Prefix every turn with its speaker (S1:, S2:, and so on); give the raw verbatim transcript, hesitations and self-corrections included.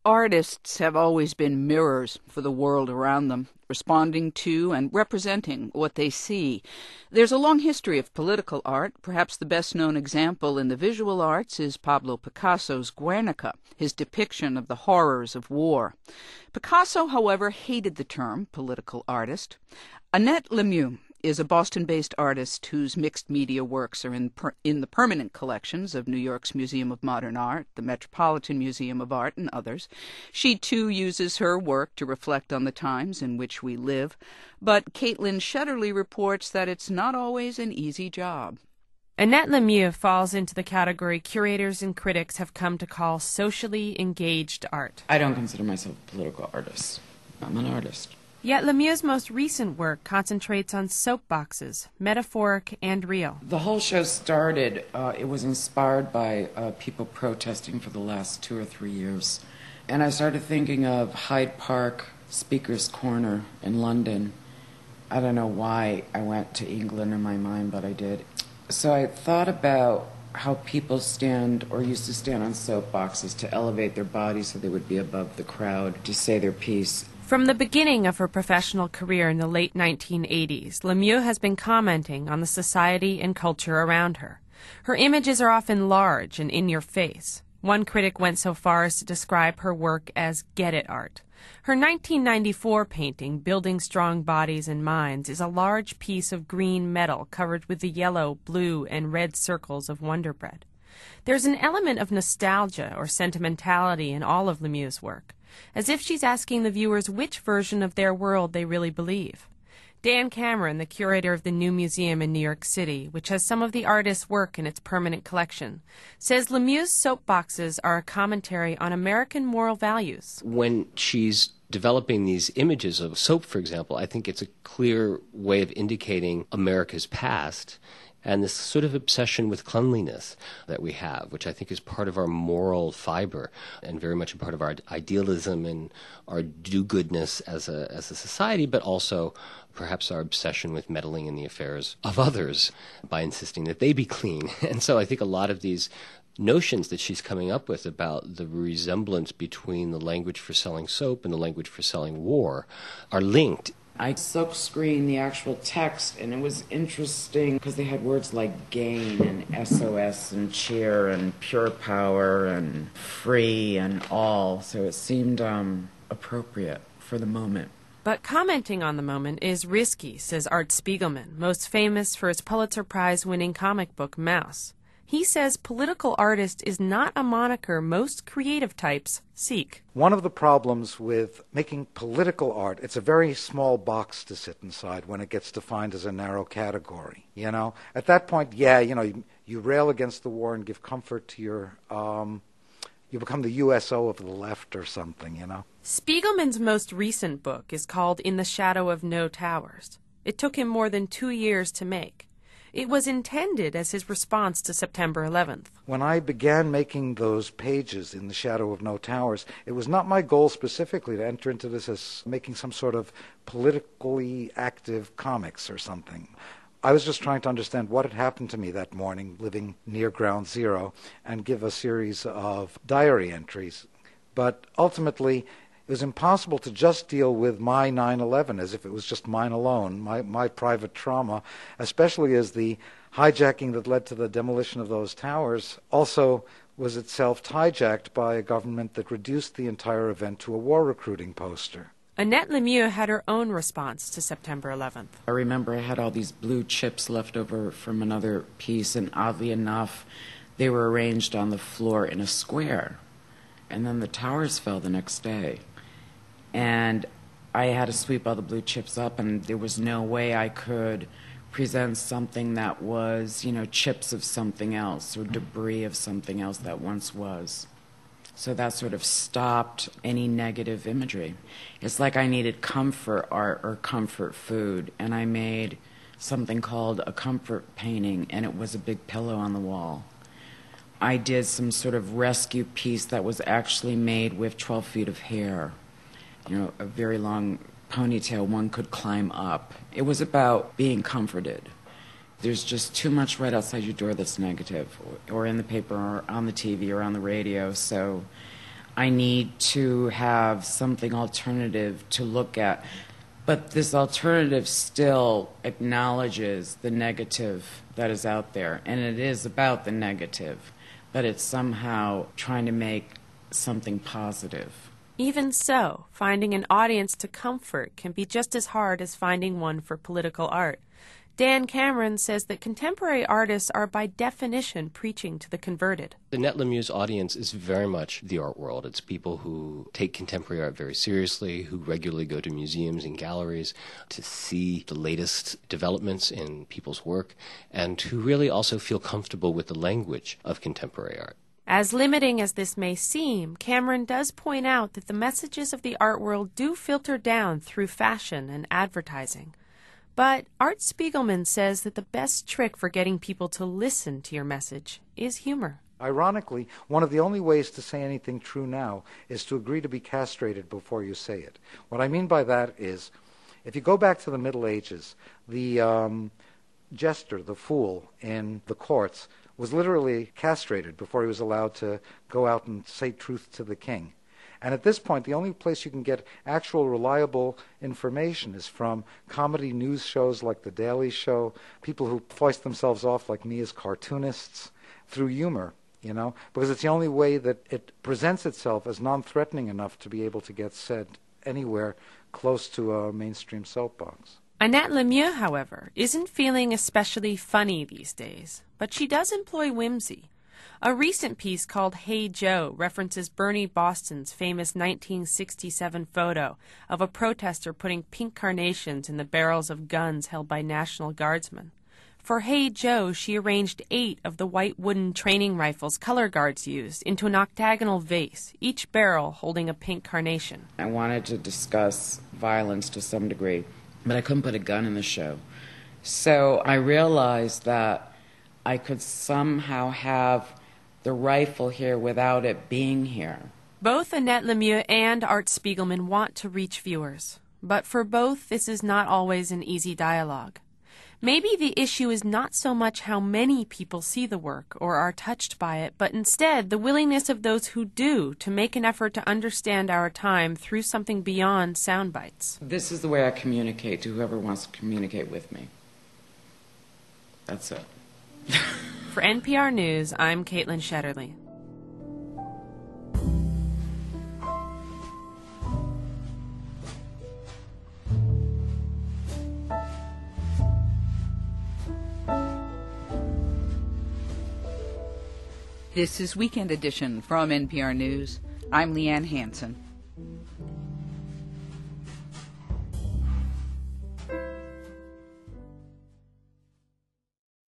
S1: Artists have always been mirrors for the world around them, responding to and representing what they see. There's a long history of political art. Perhaps the best-known example in the visual arts is Pablo Picasso's Guernica, his depiction of the horrors of war. Picasso, however, hated the term political artist. Annette Lemieux is a Boston-based artist whose mixed media works are in per- in the permanent collections of New York's Museum of Modern Art, the Metropolitan Museum of Art, and others. She, too, uses her work to reflect on the times in which we live. But Caitlin Shetterly reports that it's not always an easy job.
S2: Annette Lemieux falls into the category curators and critics have come to call socially engaged art.
S3: I don't consider myself a political artist. I'm an artist.
S2: Yet Lemieux's most recent work concentrates on soapboxes, metaphoric and real.
S3: The whole show started, uh, it was inspired by uh, people protesting for the last two or three years. And I started thinking of Hyde Park Speaker's Corner in London. I don't know why I went to England in my mind, but I did. So I thought about how people stand or used to stand on soapboxes to elevate their bodies so they would be above the crowd, to say their piece.
S2: From the beginning of her professional career in the late nineteen eighties, Lemieux has been commenting on the society and culture around her. Her images are often large and in your face. One critic went so far as to describe her work as get-it art. Her nineteen ninety-four painting, Building Strong Bodies and Minds, is a large piece of green metal covered with the yellow, blue, and red circles of Wonder Bread. There's an element of nostalgia or sentimentality in all of Lemieux's work, as if she's asking the viewers which version of their world they really believe. Dan Cameron, the curator of the New Museum in New York City, which has some of the artist's work in its permanent collection, says Lemieux's soapboxes are a commentary on American moral values.
S4: When she's developing these images of soap, for example, I think it's a clear way of indicating America's past and this sort of obsession with cleanliness that we have, which I think is part of our moral fiber and very much a part of our idealism and our do-goodness as a as a society, but also perhaps our obsession with meddling in the affairs of others by insisting that they be clean. And so I think a lot of these notions that she's coming up with about the resemblance between the language for selling soap and the language for selling war are linked.
S3: I silkscreened the actual text, and it was interesting because they had words like gain and S O S and cheer and pure power and free and all, so it seemed um, appropriate for the moment.
S2: But commenting on the moment is risky, says Art Spiegelman, most famous for his Pulitzer Prize-winning comic book Mouse. He says political artist is not a moniker most creative types seek.
S5: One of the problems with making political art, it's a very small box to sit inside when it gets defined as a narrow category. You know, at that point, yeah, you know, you, you rail against the war and give comfort to your, um, you become the U S O of the left or something, you know.
S2: Spiegelman's most recent book is called In the Shadow of No Towers. It took him more than two years to make. It was intended as his response to September eleventh.
S5: When I began making those pages in the Shadow of No Towers, it was not my goal specifically to enter into this as making some sort of politically active comics or something. I was just trying to understand what had happened to me that morning living near Ground Zero and give a series of diary entries. But ultimately, it was impossible to just deal with my nine eleven as if it was just mine alone, my, my private trauma, especially as the hijacking that led to the demolition of those towers also was itself hijacked by a government that reduced the entire event to a war recruiting poster.
S2: Annette Lemieux had her own response to September eleventh.
S3: I remember I had all these blue chips left over from another piece, and oddly enough, they were arranged on the floor in a square. And then the towers fell the next day. And I had to sweep all the blue chips up, and there was no way I could present something that was, you know, chips of something else or debris of something else that once was. So that sort of stopped any negative imagery. It's like I needed comfort art or comfort food, and I made something called a comfort painting, and it was a big pillow on the wall. I did some sort of rescue piece that was actually made with twelve feet of hair. You know, a very long ponytail one could climb up. It was about being comforted. There's just too much right outside your door that's negative, or, or in the paper, or on the T V, or on the radio, so I need to have something alternative to look at. But this alternative still acknowledges the negative that is out there, and it is about the negative, but it's somehow trying to make something positive.
S2: Even so, finding an audience to comfort can be just as hard as finding one for political art. Dan Cameron says that contemporary artists are by definition preaching to the converted.
S4: The Annette Lemieux's audience is very much the art world. It's people who take contemporary art very seriously, who regularly go to museums and galleries to see the latest developments in people's work, and who really also feel comfortable with the language of contemporary art.
S2: As limiting as this may seem, Cameron does point out that the messages of the art world do filter down through fashion and advertising. But Art Spiegelman says that the best trick for getting people to listen to your message is humor.
S5: Ironically, one of the only ways to say anything true now is to agree to be castrated before you say it. What I mean by that is, if you go back to the Middle Ages, the um, jester, the fool in the courts, was literally castrated before he was allowed to go out and say truth to the king. And at this point, the only place you can get actual reliable information is from comedy news shows like The Daily Show, people who foist themselves off like me as cartoonists, through humor, you know, because it's the only way that it presents itself as non-threatening enough to be able to get said anywhere close to a mainstream soapbox.
S2: Annette Lemieux, however, isn't feeling especially funny these days, but she does employ whimsy. A recent piece called Hey Joe references Bernie Boston's famous nineteen sixty-seven photo of a protester putting pink carnations in the barrels of guns held by National Guardsmen. For Hey Joe, she arranged eight of the white wooden training rifles color guards used into an octagonal vase, each barrel holding a pink carnation.
S3: I wanted to discuss violence to some degree, but I couldn't put a gun in the show. So I realized that I could somehow have the rifle here without it being here.
S2: Both Annette Lemieux and Art Spiegelman want to reach viewers, but for both this is not always an easy dialogue. Maybe the issue is not so much how many people see the work or are touched by it, but instead the willingness of those who do to make an effort to understand our time through something beyond sound bites.
S3: This is the way I communicate to whoever wants to communicate with me. That's it.
S2: For N P R News, I'm Caitlin Shetterly.
S1: This is Weekend Edition from N P R News. I'm Leanne Hansen.